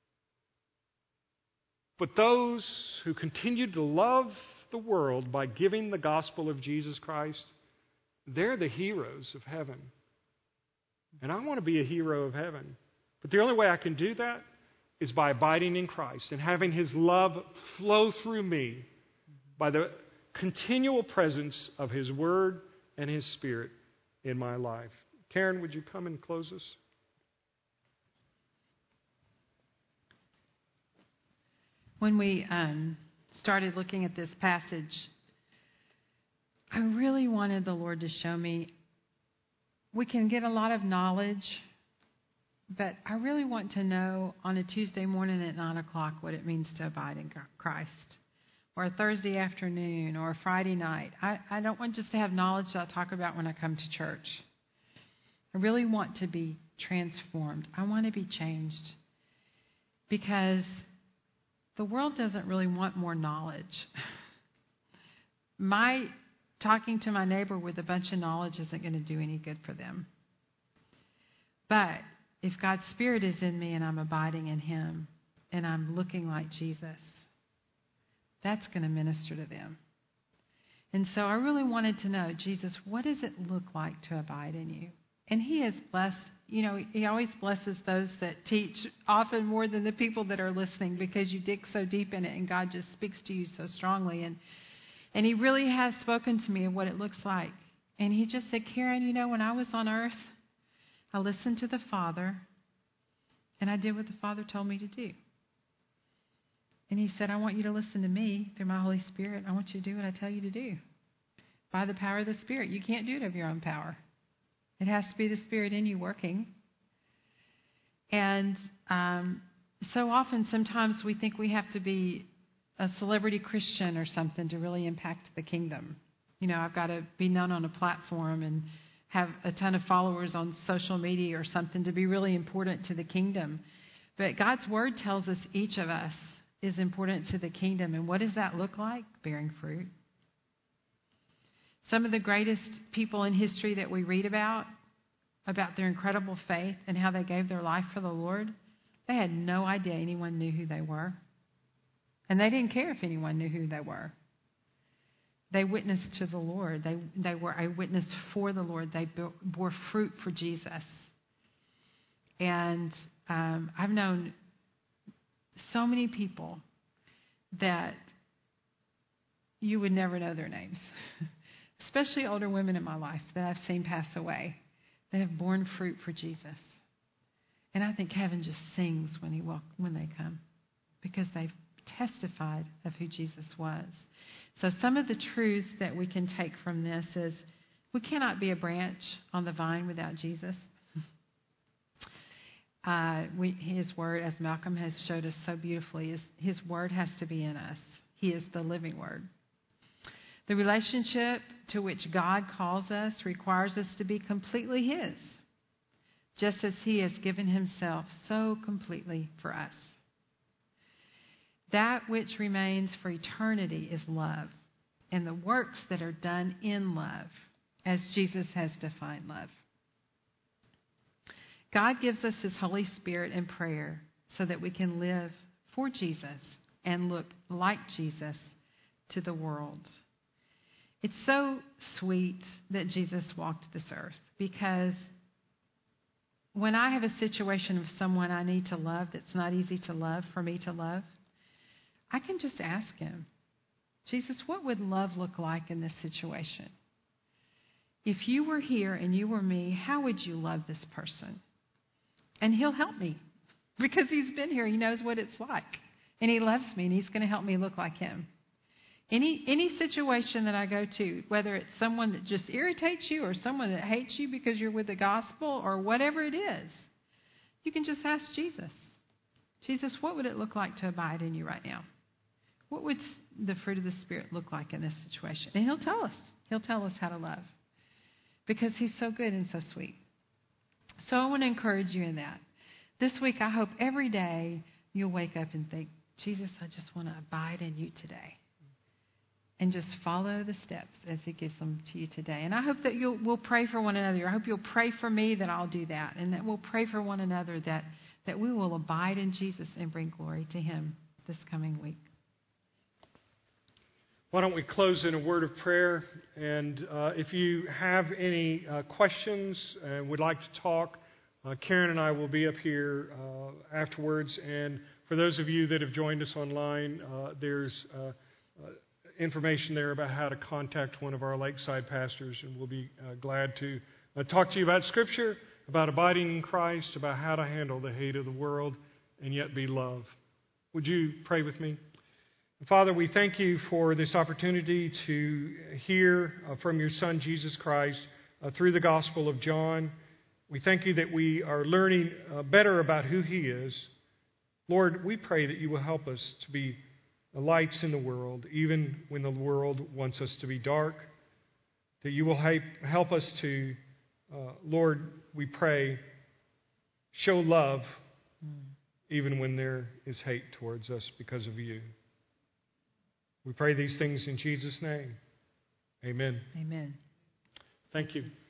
But those who continue to love the world by giving the gospel of Jesus Christ, they're the heroes of heaven. And I want to be a hero of heaven. But the only way I can do that is by abiding in Christ and having His love flow through me by the continual presence of His Word and His Spirit in my life. Karen, would you come and close us? When we started looking at this passage, I really wanted the Lord to show me we can get a lot of knowledge, but I really want to know on a Tuesday morning at 9 o'clock what it means to abide in Christ. or a Thursday afternoon or a Friday night. I don't want just to have knowledge that I'll talk about when I come to church. I really want to be transformed. I want to be changed because the world doesn't really want more knowledge. My talking to my neighbor with a bunch of knowledge isn't going to do any good for them. But if God's Spirit is in me and I'm abiding in Him and I'm looking like Jesus, that's going to minister to them. And so I really wanted to know, Jesus, what does it look like to abide in you? And He has blessed, He always blesses those that teach, often more than the people that are listening, because you dig so deep in it and God just speaks to you so strongly. And He really has spoken to me of what it looks like. And He just said, Karen, when I was on earth, I listened to the Father and I did what the Father told me to do. And He said, I want you to listen to me through my Holy Spirit. I want you to do what I tell you to do by the power of the Spirit. You can't do it of your own power. It has to be the Spirit in you working. And so often, sometimes we think we have to be a celebrity Christian or something to really impact the kingdom. I've got to be known on a platform and have a ton of followers on social media or something to be really important to the kingdom. But God's Word tells us each of us is important to the kingdom. And what does that look like? Bearing fruit. Some of the greatest people in history that we read about their incredible faith and how they gave their life for the Lord, they had no idea anyone knew who they were. And they didn't care if anyone knew who they were. They witnessed to the Lord. They were a witness for the Lord. They bore fruit for Jesus. And I've known so many people that you would never know their names, especially older women in my life that I've seen pass away that have borne fruit for Jesus. And I think heaven just sings when they come because they've testified of who Jesus was. So some of the truths that we can take from this is we cannot be a branch on the vine without Jesus. His Word, as Malcolm has showed us so beautifully, is His Word has to be in us. He is the living Word. The relationship to which God calls us requires us to be completely His, just as He has given Himself so completely for us. That which remains for eternity is love, and the works that are done in love, as Jesus has defined love. God gives us His Holy Spirit in prayer so that we can live for Jesus and look like Jesus to the world. It's so sweet that Jesus walked this earth, because when I have a situation of someone I need to love that's not easy to love, for me to love, I can just ask Him, Jesus, what would love look like in this situation? If you were here and you were me, how would you love this person? And He'll help me because He's been here. He knows what it's like. And He loves me, and He's going to help me look like Him. Any situation that I go to, whether it's someone that just irritates you or someone that hates you because you're with the gospel or whatever it is, you can just ask Jesus. Jesus, what would it look like to abide in you right now? What would the fruit of the Spirit look like in this situation? And He'll tell us. He'll tell us how to love because He's so good and so sweet. So I want to encourage you in that. This week, I hope every day you'll wake up and think, Jesus, I just want to abide in you today. And just follow the steps as He gives them to you today. And I hope that we'll pray for one another. I hope you'll pray for me that I'll do that. And that we'll pray for one another that we will abide in Jesus and bring glory to Him this coming week. Why don't we close in a word of prayer? And if you have any questions and would like to talk, Karen and I will be up here afterwards. And for those of you that have joined us online, there's information there about how to contact one of our Lakeside pastors, and we'll be glad to talk to you about Scripture, about abiding in Christ, about how to handle the hate of the world and yet be love. Would you pray with me? Father, we thank you for this opportunity to hear from your Son, Jesus Christ, through the Gospel of John. We thank you that we are learning better about who He is. Lord, we pray that you will help us to be the lights in the world, even when the world wants us to be dark, that you will help us to, Lord, we pray, show love even when there is hate towards us because of you. We pray these things in Jesus' name. Amen. Amen. Thank you.